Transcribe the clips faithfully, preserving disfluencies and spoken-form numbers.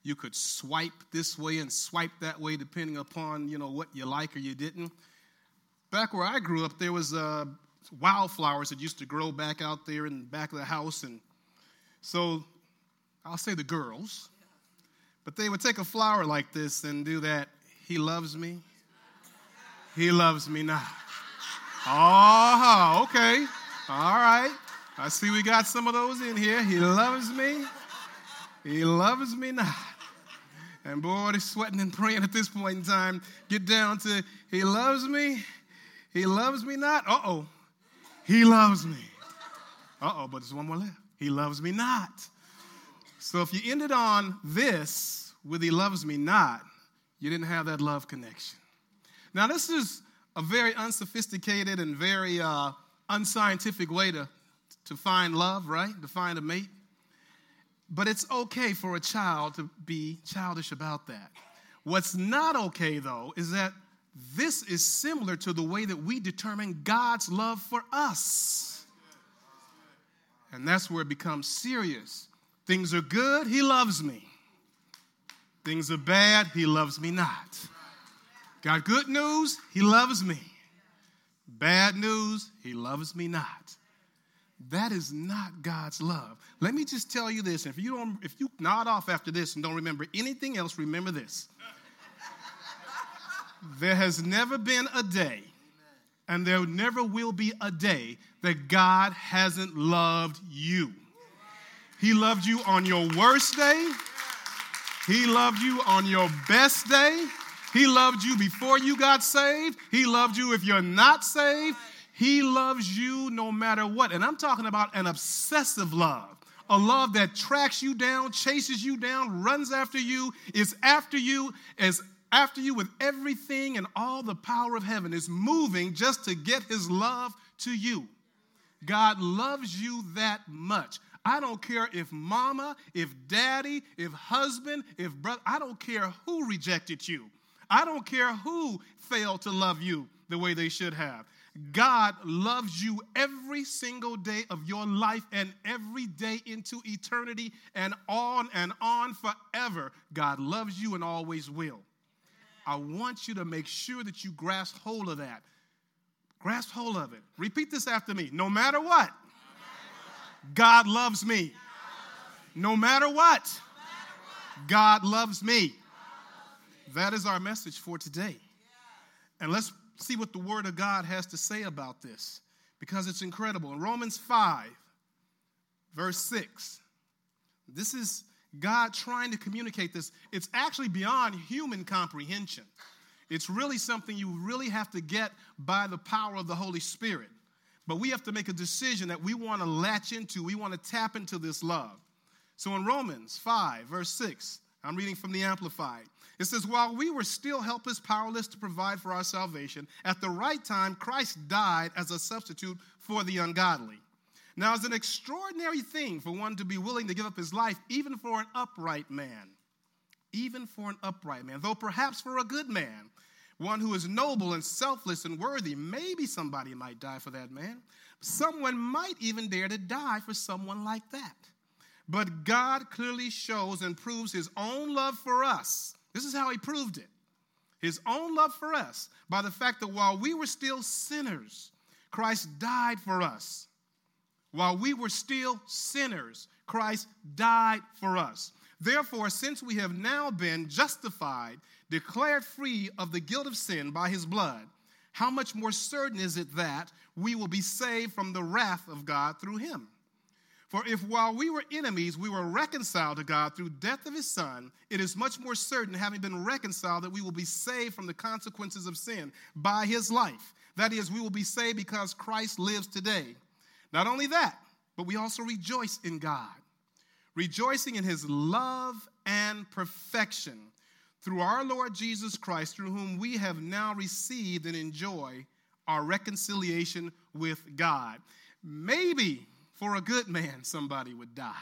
You could swipe this way and swipe that way depending upon, you know, what you like or you didn't. Back where I grew up, there was uh, wildflowers that used to grow back out there in the back of the house. And so I'll say the girls, but they would take a flower like this and do that. He loves me. He loves me not. Oh, okay. All right. I see we got some of those in here. He loves me. He loves me not. And boy, they're sweating and praying at this point in time. Get down to, he loves me. He loves me not. Uh-oh. He loves me. Uh-oh, but there's one more left. He loves me not. So if you ended on this with he loves me not, you didn't have that love connection. Now, this is a very unsophisticated and very uh, unscientific way to, to find love, right? To find a mate. But it's okay for a child to be childish about that. What's not okay, though, is that this is similar to the way that we determine God's love for us. And that's where it becomes serious. Things are good, he loves me. Things are bad, he loves me not. Got good news, he loves me. Bad news, he loves me not. That is not God's love. Let me just tell you this. If you don't, if you nod off after this and don't remember anything else, remember this. There has never been a day, and there never will be a day that God hasn't loved you. He loved you on your worst day. He loved you on your best day. He loved you before you got saved. He loved you if you're not saved. He loves you no matter what. And I'm talking about an obsessive love, a love that tracks you down, chases you down, runs after you, is after you, is after you with everything and all the power of heaven, is moving just to get his love to you. God loves you that much. I don't care if mama, if daddy, if husband, if brother, I don't care who rejected you. I don't care who failed to love you the way they should have. God loves you every single day of your life and every day into eternity and on and on forever. God loves you and always will. I want you to make sure that you grasp hold of that. Grasp hold of it. Repeat this after me. No matter what, God loves me. No matter what, God loves me. That is our message for today. And let's see what the Word of God has to say about this, because it's incredible. In Romans five, verse six, this is God trying to communicate this. It's actually beyond human comprehension. It's really something you really have to get by the power of the Holy Spirit. But we have to make a decision that we want to latch into. We want to tap into this love. So in Romans five, verse six, I'm reading from the Amplified. It says, while we were still helpless, powerless to provide for our salvation, at the right time, Christ died as a substitute for the ungodly. Now, it's an extraordinary thing for one to be willing to give up his life, even for an upright man. Even for an upright man, though perhaps for a good man, one who is noble and selfless and worthy. Maybe somebody might die for that man. Someone might even dare to die for someone like that. But God clearly shows and proves his own love for us. This is how he proved it. His own love for us by the fact that while we were still sinners, Christ died for us. While we were still sinners, Christ died for us. Therefore, since we have now been justified, declared free of the guilt of sin by his blood, how much more certain is it that we will be saved from the wrath of God through him? For if while we were enemies, we were reconciled to God through death of his son, it is much more certain, having been reconciled, that we will be saved from the consequences of sin by his life. That is, we will be saved because Christ lives today. Not only that, but we also rejoice in God, rejoicing in his love and perfection through our Lord Jesus Christ, through whom we have now received and enjoy our reconciliation with God. Maybe for a good man, somebody would die.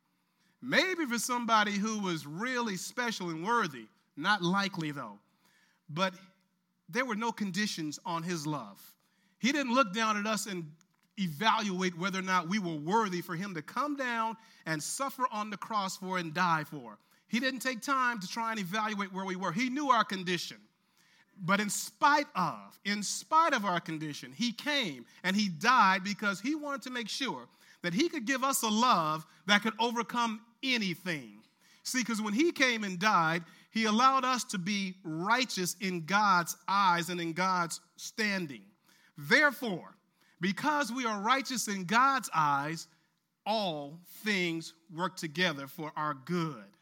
Maybe for somebody who was really special and worthy. Not likely, though. But there were no conditions on his love. He didn't look down at us and evaluate whether or not we were worthy for him to come down and suffer on the cross for and die for. He didn't take time to try and evaluate where we were. He knew our condition. But in spite of, in spite of our condition, he came and he died because he wanted to make sure that he could give us a love that could overcome anything. See, because when he came and died, he allowed us to be righteous in God's eyes and in God's standing. Therefore, because we are righteous in God's eyes, all things work together for our good. Amen.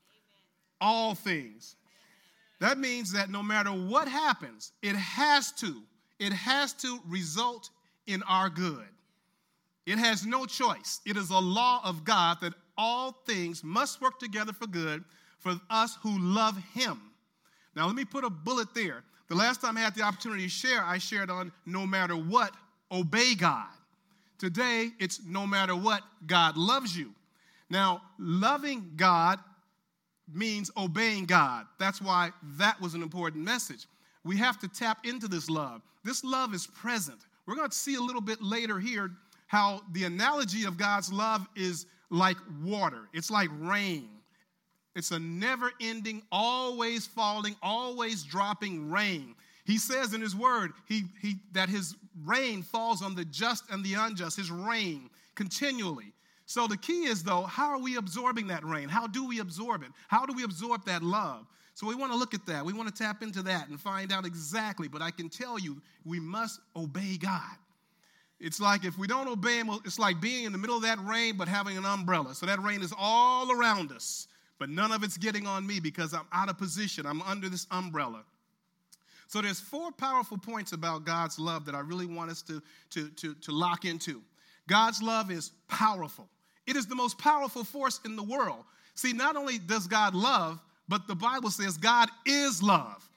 All things. That means that no matter what happens, it has to, it has to result in our good. It has no choice. It is a law of God that all things must work together for good for us who love him. Now, let me put a bullet there. The last time I had the opportunity to share, I shared on no matter what, obey God. Today, it's no matter what, God loves you. Now, loving God means obeying God. That's why that was an important message. We have to tap into this love. This love is present. We're going to see a little bit later here how the analogy of God's love is like water. It's like rain. It's a never-ending, always falling, always dropping rain. He says in his word he, he, that his rain falls on the just and the unjust, his rain continually. So the key is, though, how are we absorbing that rain? How do we absorb it? How do we absorb that love? So we want to look at that. We want to tap into that and find out exactly. But I can tell you, we must obey God. It's like if we don't obey him, it's like being in the middle of that rain but having an umbrella. So that rain is all around us, but none of it's getting on me because I'm out of position. I'm under this umbrella. So there's four powerful points about God's love that I really want us to, to, to, to lock into. God's love is powerful. It is the most powerful force in the world. See, not only does God love, but the Bible says God is love.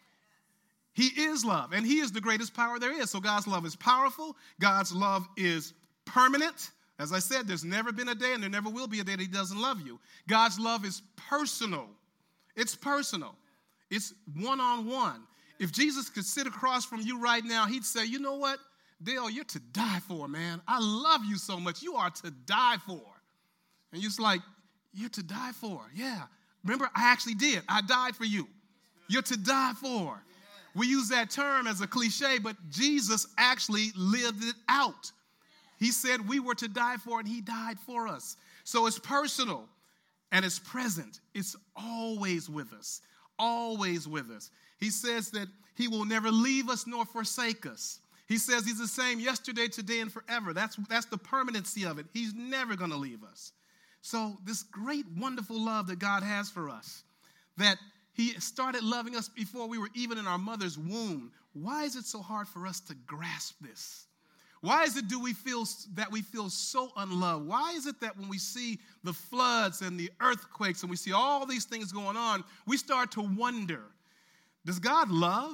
He is love, and he is the greatest power there is. So God's love is powerful. God's love is permanent. As I said, there's never been a day, and there never will be a day that he doesn't love you. God's love is personal. It's personal. It's one-on-one. If Jesus could sit across from you right now, he'd say, you know what, Dale, you're to die for, man. I love you so much. You are to die for. And you're just like, you're to die for. Yeah. Remember, I actually did. I died for you. You're to die for. We use that term as a cliche, but Jesus actually lived it out. He said we were to die for, and he died for us. So it's personal, and it's present. It's always with us, always with us. He says that he will never leave us nor forsake us. He says he's the same yesterday, today, and forever. That's, that's the permanency of it. He's never going to leave us. So this great, wonderful love that God has for us, that he started loving us before we were even in our mother's womb. Why is it so hard for us to grasp this? Why is it do we feel that we feel so unloved? Why is it that when we see the floods and the earthquakes and we see all these things going on, we start to wonder, does God love?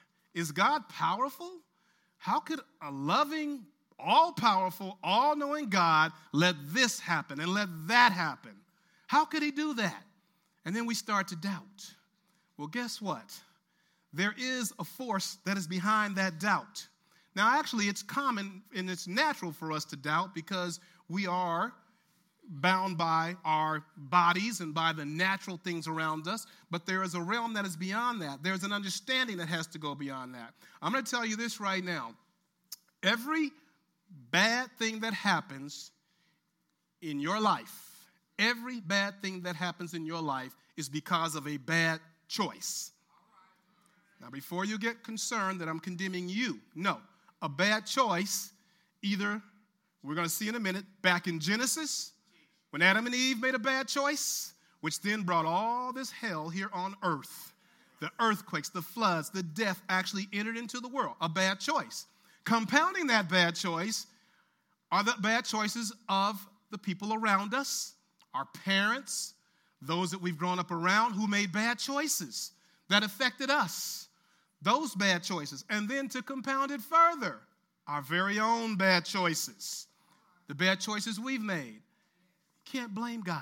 Is God powerful? How could a loving, all-powerful, all-knowing God let this happen and let that happen? How could he do that? And then we start to doubt. Well, guess what? There is a force that is behind that doubt. Now, actually, it's common and it's natural for us to doubt because we are bound by our bodies and by the natural things around us, but there is a realm that is beyond that. There's an understanding that has to go beyond that. I'm going to tell you this right now. Every bad thing that happens in your life, every bad thing that happens in your life is because of a bad choice. Now, before you get concerned that I'm condemning you, no. A bad choice, either, we're going to see in a minute, back in Genesis, when Adam and Eve made a bad choice, which then brought all this hell here on earth. The earthquakes, the floods, the death actually entered into the world. A bad choice. Compounding that bad choice are the bad choices of the people around us, our parents, those that we've grown up around who made bad choices that affected us. Those bad choices. And then to compound it further, our very own bad choices. The bad choices we've made. Can't blame God.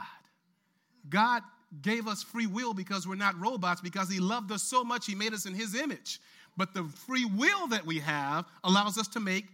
God gave us free will because we're not robots, because he loved us so much he made us in his image. But the free will that we have allows us to make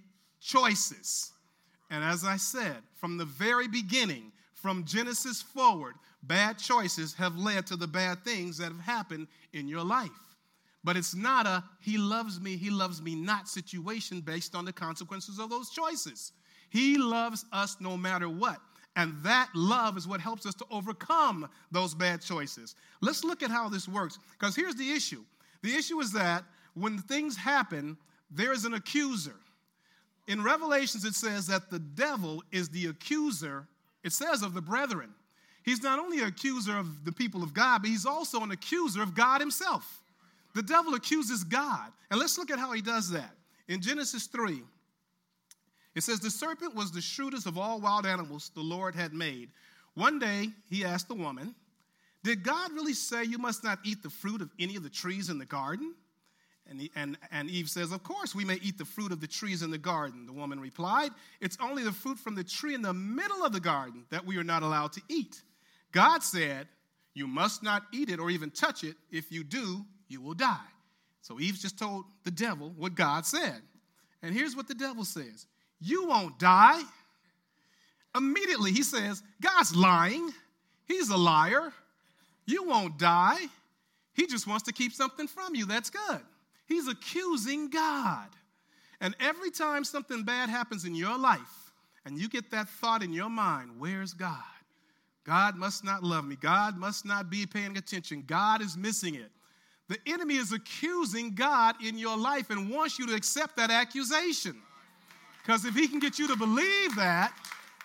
choices. And as I said, from the very beginning, from Genesis forward, bad choices have led to the bad things that have happened in your life. But it's not a he loves me, he loves me not situation based on the consequences of those choices. He loves us no matter what. And that love is what helps us to overcome those bad choices. Let's look at how this works, because here's the issue. The issue is that when things happen, there is an accuser. In Revelations, it says that the devil is the accuser, it says, of the brethren. He's not only an accuser of the people of God, but he's also an accuser of God himself. The devil accuses God. And let's look at how he does that. In Genesis three, it says, the serpent was the shrewdest of all wild animals the Lord had made. One day, he asked the woman, did God really say you must not eat the fruit of any of the trees in the garden? And, he, and, and Eve says, of course, we may eat the fruit of the trees in the garden. The woman replied, it's only the fruit from the tree in the middle of the garden that we are not allowed to eat. God said, you must not eat it or even touch it. If you do, you will die. So Eve just told the devil what God said. And here's what the devil says. You won't die. Immediately he says, God's lying. He's a liar. You won't die. He just wants to keep something from you. That's good. He's accusing God. And every time something bad happens in your life and you get that thought in your mind, where's God? God must not love me. God must not be paying attention. God is missing it. The enemy is accusing God in your life and wants you to accept that accusation. Because if he can get you to believe that,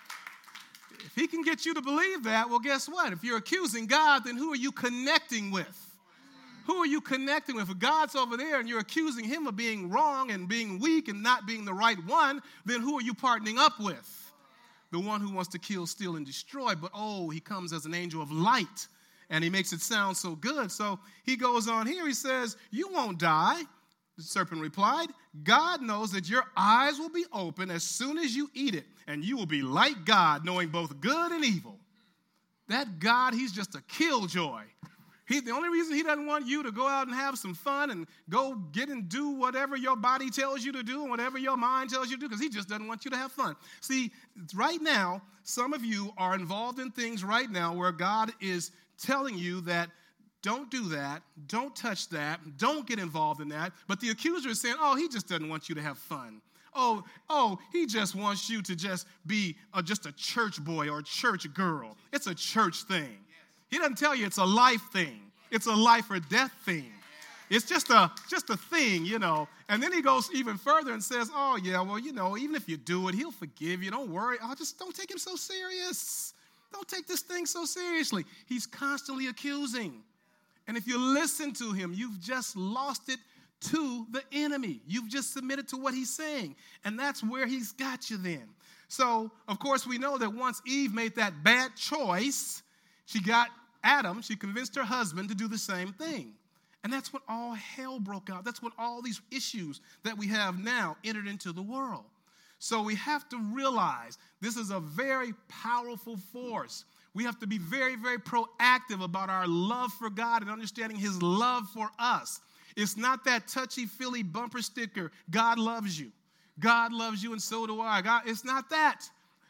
if he can get you to believe that, well, guess what? If you're accusing God, then who are you connecting with? Who are you connecting with? If God's over there and you're accusing him of being wrong and being weak and not being the right one, then who are you partnering up with? The one who wants to kill, steal, and destroy. But, oh, he comes as an angel of light, and he makes it sound so good. So he goes on here. He says, you won't die. The serpent replied, God knows that your eyes will be open as soon as you eat it, and you will be like God, knowing both good and evil. That God, he's just a killjoy. He, the only reason he doesn't want you to go out and have some fun and go get and do whatever your body tells you to do and whatever your mind tells you to do, because he just doesn't want you to have fun. See, right now, some of you are involved in things right now where God is telling you that don't do that, don't touch that, don't get involved in that. But the accuser is saying, oh, he just doesn't want you to have fun. Oh, oh, he just wants you to just be a, just a church boy or a church girl. It's a church thing. He doesn't tell you it's a life thing. It's a life or death thing. It's just a just a thing, you know. And then he goes even further and says, oh, yeah, well, you know, even if you do it, he'll forgive you. Don't worry. Oh, just don't take him so serious. Don't take this thing so seriously. He's constantly accusing. And if you listen to him, you've just lost it to the enemy. You've just submitted to what he's saying. And that's where he's got you then. So, of course, we know that once Eve made that bad choice, she got Adam, she convinced her husband to do the same thing. And that's when all hell broke out. That's when all these issues that we have now entered into the world. So we have to realize this is a very powerful force. We have to be very, very proactive about our love for God and understanding his love for us. It's not that touchy-feely bumper sticker, God loves you. God loves you and so do I. God, it's not that.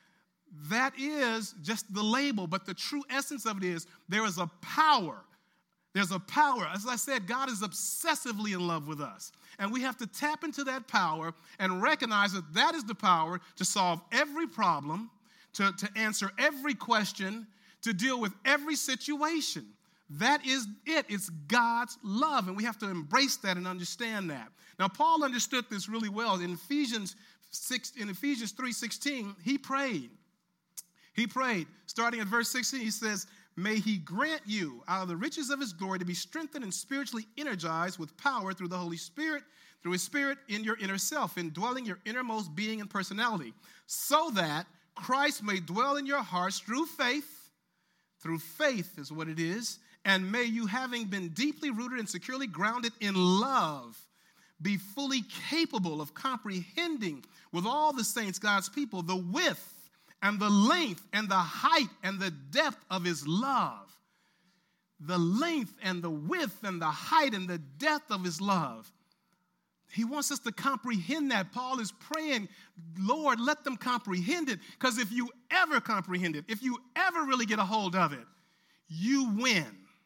That is just the label, but the true essence of it is there is a power. There's a power. As I said, God is obsessively in love with us. And we have to tap into that power and recognize that that is the power to solve every problem, to, to answer every question, to deal with every situation. That is it. It's God's love, and we have to embrace that and understand that. Now, Paul understood this really well. In Ephesians six, in Ephesians three sixteen, he prayed. He prayed, starting at verse sixteen, he says, may he grant you, out of the riches of his glory, to be strengthened and spiritually energized with power through the Holy Spirit, through his Spirit in your inner self, indwelling your innermost being and personality, so that Christ may dwell in your hearts through faith. Through faith is what it is. And may you, having been deeply rooted and securely grounded in love, be fully capable of comprehending with all the saints, God's people, the width and the length and the height and the depth of his love. The length and the width and the height and the depth of his love. He wants us to comprehend that. Paul is praying, Lord, let them comprehend it. Because if you ever comprehend it, if you ever really get a hold of it, you win.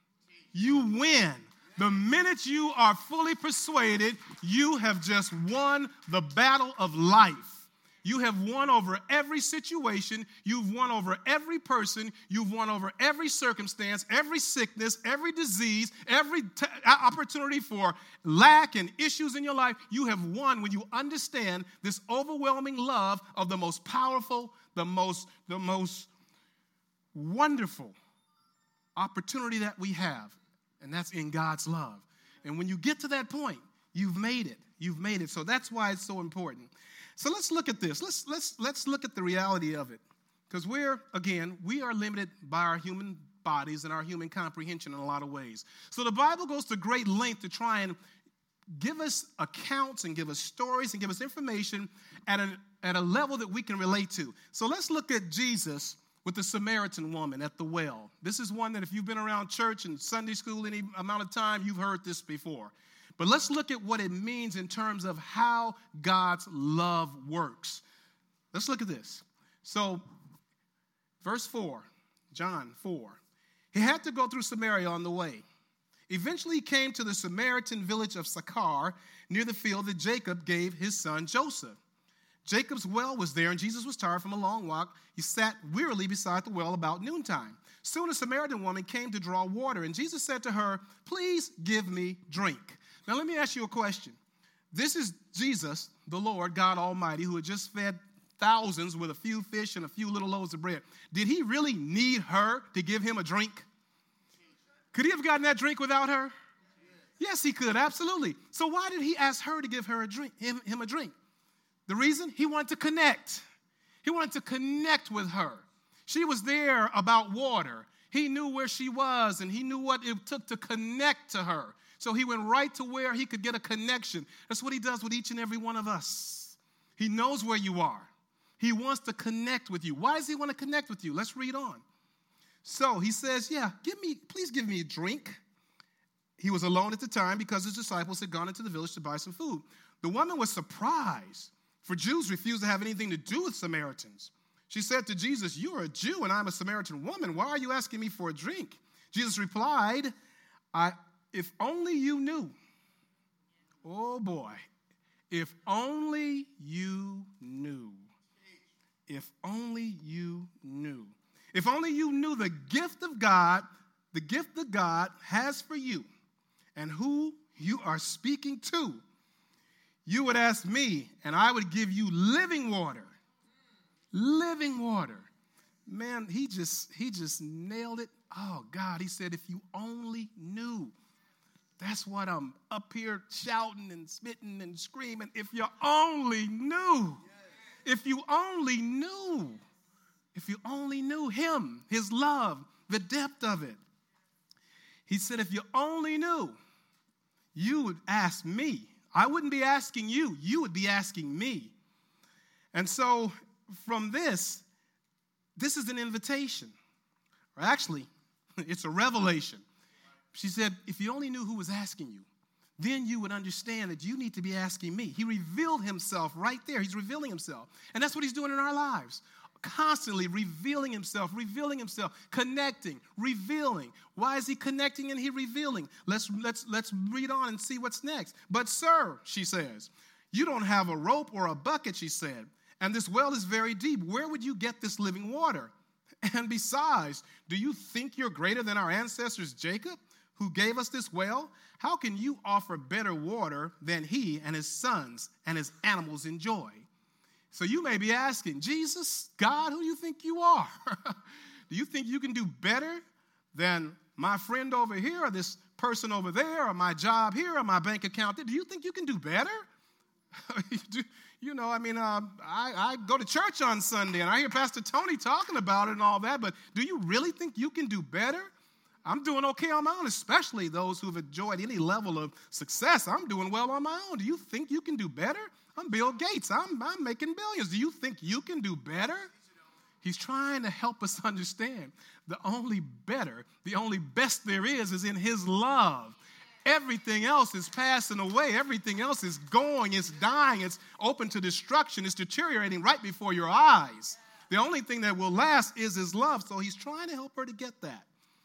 You win. The minute you are fully persuaded, you have just won the battle of life. You have won over every situation. You've won over every person. You've won over every circumstance, every sickness, every disease, every t- opportunity for lack and issues in your life. You have won when you understand this overwhelming love of the most powerful, the most, the most wonderful opportunity that we have, and that's in God's love. And when you get to that point, you've made it. You've made it. So that's why it's so important. So let's look at this. Let's let's let's look at the reality of it. Because we're, again, we are limited by our human bodies and our human comprehension in a lot of ways. So the Bible goes to great length to try and give us accounts and give us stories and give us information at a, at a level that we can relate to. So let's look at Jesus with the Samaritan woman at the well. This is one that if you've been around church and Sunday school any amount of time, you've heard this before. But let's look at what it means in terms of how God's love works. Let's look at this. So, verse four, John four. He had to go through Samaria on the way. Eventually, he came to the Samaritan village of Sychar, near the field that Jacob gave his son Joseph. Jacob's well was there, and Jesus was tired from a long walk. He sat wearily beside the well about noontime. Soon a Samaritan woman came to draw water, and Jesus said to her, "Please give me drink." Now, let me ask you a question. This is Jesus, the Lord, God Almighty, who had just fed thousands with a few fish and a few little loaves of bread. Did he really need her to give him a drink? Could he have gotten that drink without her? Yes, he could, absolutely. So why did he ask her to give her a drink, him, him a drink? The reason? He wanted to connect. He wanted to connect with her. She was there about water. He knew where she was, and he knew what it took to connect to her. So he went right to where he could get a connection. That's what he does with each and every one of us. He knows where you are. He wants to connect with you. Why does he want to connect with you? Let's read on. So he says, yeah, give me, please give me a drink. He was alone at the time because his disciples had gone into the village to buy some food. The woman was surprised, for Jews refused to have anything to do with Samaritans. She said to Jesus, "You are a Jew and I'm a Samaritan woman. Why are you asking me for a drink?" Jesus replied, I, if only you knew. Oh boy, if only you knew. If only you knew. If only you knew the gift of God, the gift that God has for you and who you are speaking to. You would ask me, and I would give you living water. Living water. Man, he just he just nailed it. Oh, God, he said, if you only knew. That's what I'm up here shouting and spitting and screaming. If you only knew. If you only knew. If you only knew him, his love, the depth of it. He said, if you only knew, you would ask me. I wouldn't be asking you. You would be asking me. And so from this, this is an invitation. Or actually, it's a revelation. She said, if you only knew who was asking you, then you would understand that you need to be asking me. He revealed himself right there. He's revealing himself. And that's what he's doing in our lives. Constantly revealing himself, revealing himself, connecting, revealing. Why is he connecting and he revealing? Let's, let's, let's read on and see what's next. But sir, she says, you don't have a rope or a bucket, she said, and this well is very deep. Where would you get this living water? And besides, do you think you're greater than our ancestors Jacob, who gave us this well? How can you offer better water than he and his sons and his animals enjoy? So you may be asking, Jesus, God, who do you think you are? Do you think you can do better than my friend over here or this person over there or my job here or my bank account there? Do you think you can do better? You know, I mean, uh, I, I go to church on Sunday and I hear Pastor Tony talking about it and all that, but do you really think you can do better? I'm doing okay on my own, especially those who've enjoyed any level of success. I'm doing well on my own. Do you think you can do better? I'm Bill Gates. I'm, I'm making billions. Do you think you can do better? He's trying to help us understand the only better, the only best there is, is in his love. Everything else is passing away. Everything else is going. It's dying. It's open to destruction. It's deteriorating right before your eyes. The only thing that will last is his love. So he's trying to help her to get that.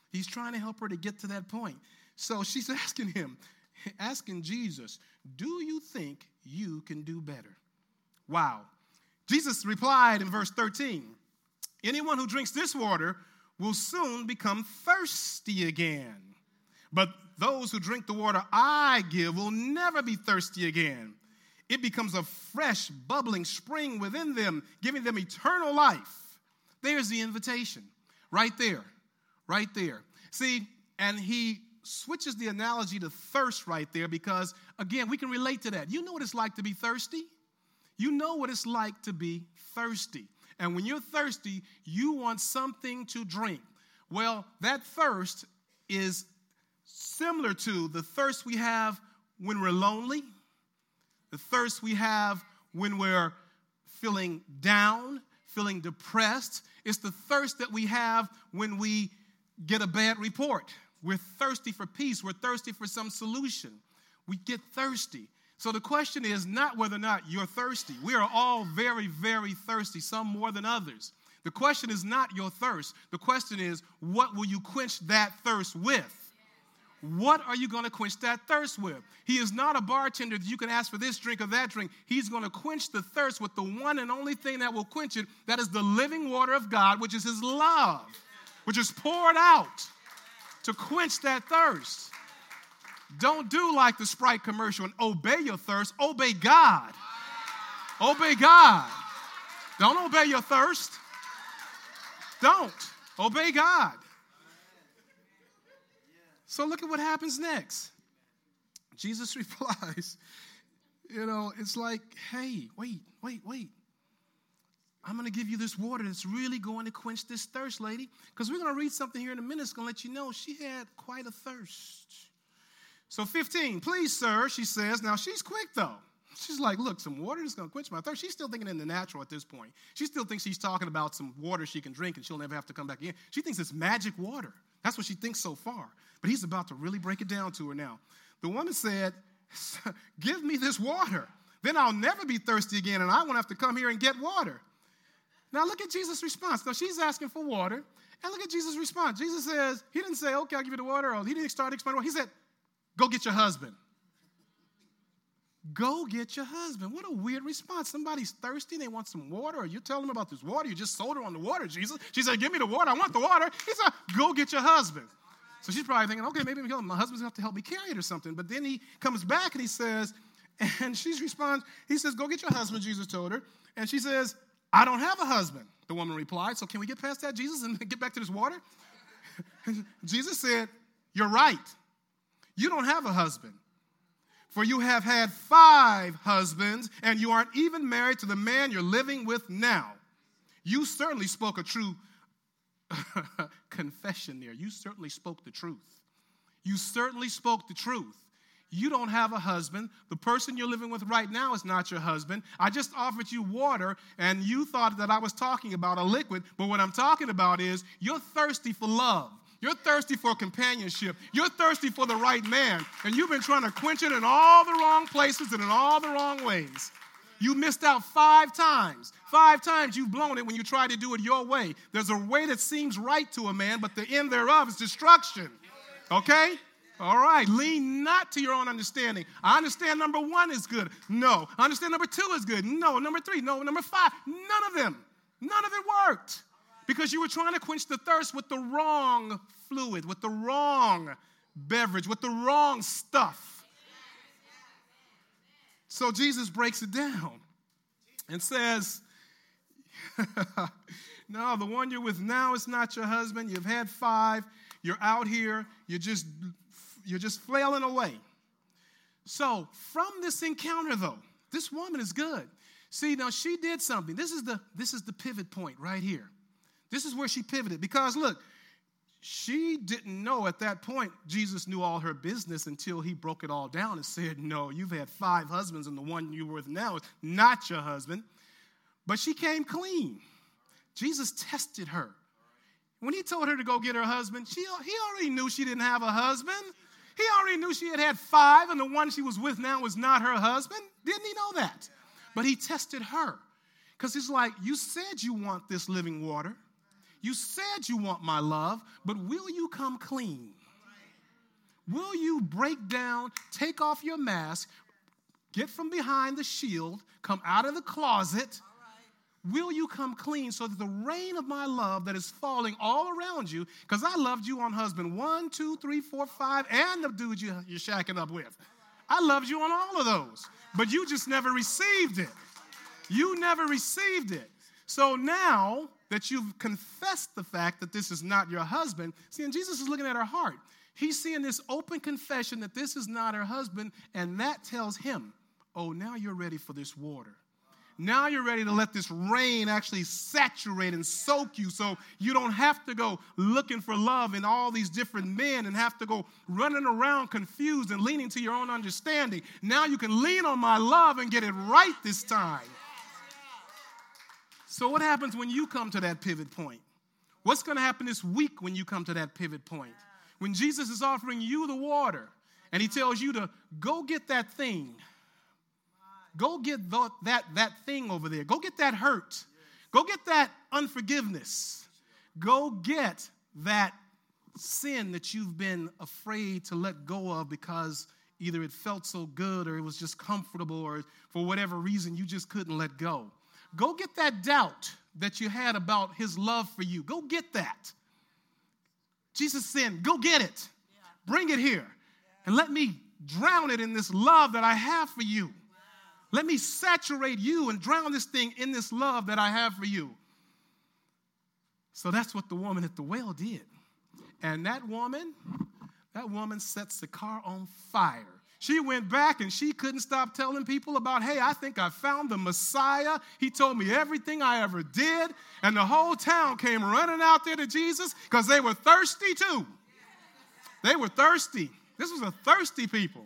He's trying to help her to get to that point. So she's asking him, asking Jesus, do you think you can do better? Wow. Jesus replied in verse thirteen, anyone who drinks this water will soon become thirsty again. But those who drink the water I give will never be thirsty again. It becomes a fresh, bubbling spring within them, giving them eternal life. There's the invitation. Right there. Right there. See, and he switches the analogy to thirst right there because, again, we can relate to that. You know what it's like to be thirsty? You know what it's like to be thirsty. And when you're thirsty, you want something to drink. Well, that thirst is similar to the thirst we have when we're lonely, the thirst we have when we're feeling down, feeling depressed. It's the thirst that we have when we get a bad report. We're thirsty for peace. We're thirsty for some solution. We get thirsty. So the question is not whether or not you're thirsty. We are all very, very thirsty, some more than others. The question is not your thirst. The question is, what will you quench that thirst with? What are you going to quench that thirst with? He is not a bartender that you can ask for this drink or that drink. He's going to quench the thirst with the one and only thing that will quench it. That is the living water of God, which is his love, which is poured out to quench that thirst. Don't do like the Sprite commercial and obey your thirst. Obey God. Obey God. Don't obey your thirst. Don't. Obey God. So look at what happens next. Jesus replies, you know, it's like, hey, wait, wait, wait. I'm going to give you this water that's really going to quench this thirst, lady. Because we're going to read something here in a minute that's going to let you know she had quite a thirst. So fifteen, please, sir, she says. Now, she's quick, though. She's like, look, some water is going to quench my thirst. She's still thinking in the natural at this point. She still thinks she's talking about some water she can drink and she'll never have to come back again. She thinks it's magic water. That's what she thinks so far. But he's about to really break it down to her now. The woman said, give me this water. Then I'll never be thirsty again, and I won't have to come here and get water. Now, look at Jesus' response. Now, she's asking for water, and look at Jesus' response. Jesus says, he didn't say, okay, I'll give you the water, or he didn't start explaining. He said, go get your husband. Go get your husband. What a weird response. Somebody's thirsty, they want some water, or you tell them about this water. You just sold her on the water, Jesus. She said, give me the water. I want the water. He said, go get your husband. So she's probably thinking, okay, maybe my husband's going to have to help me carry it or something. But then he comes back and he says, and she responds, he says, go get your husband, Jesus told her. And she says, I don't have a husband, the woman replied. So can we get past that, Jesus, and get back to this water? Jesus said, you're right. You don't have a husband. For you have had five husbands, and you aren't even married to the man you're living with now. You certainly spoke a true confession there. You certainly spoke the truth. You certainly spoke the truth. You don't have a husband. The person you're living with right now is not your husband. I just offered you water, and you thought that I was talking about a liquid, but what I'm talking about is you're thirsty for love. You're thirsty for companionship. You're thirsty for the right man, and you've been trying to quench it in all the wrong places and in all the wrong ways. You missed out five times. Five times you've blown it when you tried to do it your way. There's a way that seems right to a man, but the end thereof is destruction. Okay? All right. Lean not to your own understanding. I understand number one is good. No. I understand number two is good. No. Number three. No. Number five. None of them. None of it worked. Because you were trying to quench the thirst with the wrong fluid, with the wrong beverage, with the wrong stuff. So Jesus breaks it down and says, no, the one you're with now is not your husband. You've had five. You're out here. You're just, you're just flailing away. So from this encounter, though, this woman is good. See, now she did something. This is the, this is the pivot point right here. This is where she pivoted. Because, look, she didn't know at that point Jesus knew all her business until he broke it all down and said, no, you've had five husbands, and the one you're with now is not your husband. But she came clean. Jesus tested her. When he told her to go get her husband, she, he already knew she didn't have a husband. He already knew she had had five, and the one she was with now was not her husband. Didn't he know that? But he tested her. Because he's like, you said you want this living water. you said you want my love, but will you come clean? Will you break down, take off your mask, get from behind the shield, come out of the closet? Will you come clean so that the rain of my love that is falling all around you, because I loved you on husband one, two, three, four, five, and the dude you, you're shacking up with. I loved you on all of those, but you just never received it. You never received it. So now that you've confessed the fact that this is not your husband, see, and Jesus is looking at her heart. He's seeing this open confession that this is not her husband, and that tells him, oh, now you're ready for this water. Now you're ready to let this rain actually saturate and soak you so you don't have to go looking for love in all these different men and have to go running around confused and leaning to your own understanding. Now you can lean on my love and get it right this time. So what happens when you come to that pivot point? What's going to happen this week when you come to that pivot point? When Jesus is offering you the water and he tells you to go get that thing. Go get the, that, that thing over there. Go get that hurt. Go get that unforgiveness. Go get that sin that you've been afraid to let go of because either it felt so good or it was just comfortable or for whatever reason you just couldn't let go. Go get that doubt that you had about his love for you. Go get that. Jesus said, go get it. Bring it here. And let me drown it in this love that I have for you. Let me saturate you and drown this thing in this love that I have for you. So that's what the woman at the well did. And that woman, that woman sets the car on fire. She went back and she couldn't stop telling people about, hey, I think I found the Messiah. He told me everything I ever did. And the whole town came running out there to Jesus because they were thirsty too. They were thirsty. This was a thirsty people.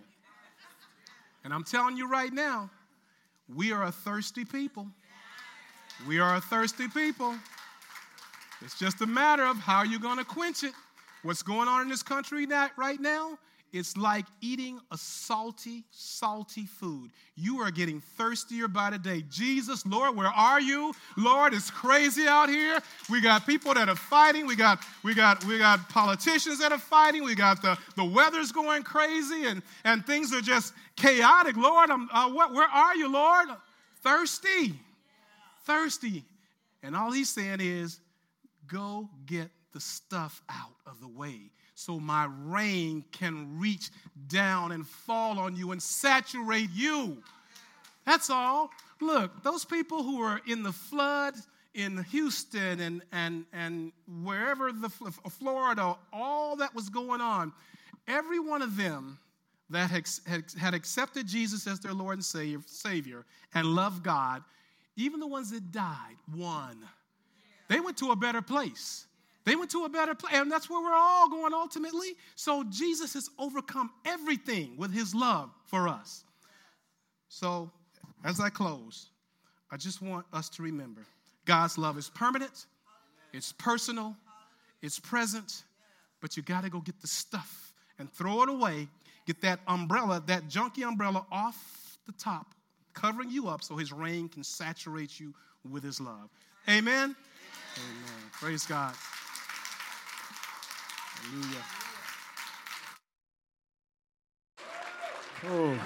And I'm telling you right now, we are a thirsty people. We are a thirsty people. It's just a matter of how you're going to quench it. What's going on in this country right now? It's like eating a salty, salty food. You are getting thirstier by the day. Jesus, Lord, where are you? Lord, it's crazy out here. We got people that are fighting. We got we got we got politicians that are fighting. We got the, the weather's going crazy and, and things are just chaotic. Lord, I'm, uh, what, where are you, Lord? Thirsty. Yeah. Thirsty. And all he's saying is, go get the stuff out of the way so my rain can reach down and fall on you and saturate you. That's all. Look, those people who were in the flood in Houston and and and wherever the Florida, all that was going on, every one of them that had, had, had accepted Jesus as their Lord and Savior, Savior and loved God, even the ones that died, won. They went to a better place. They went to a better place, and that's where we're all going ultimately. So Jesus has overcome everything with his love for us. So as I close, I just want us to remember God's love is permanent, it's personal, it's present, but you got to go get the stuff and throw it away. Get that umbrella, that junky umbrella off the top, covering you up so his rain can saturate you with his love. Amen? Amen. Amen. Praise God. Hallelujah. Oh.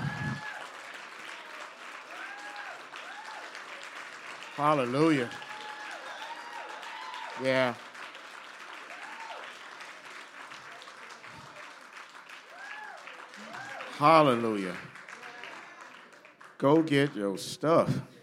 Hallelujah. Yeah. Hallelujah. Go get your stuff.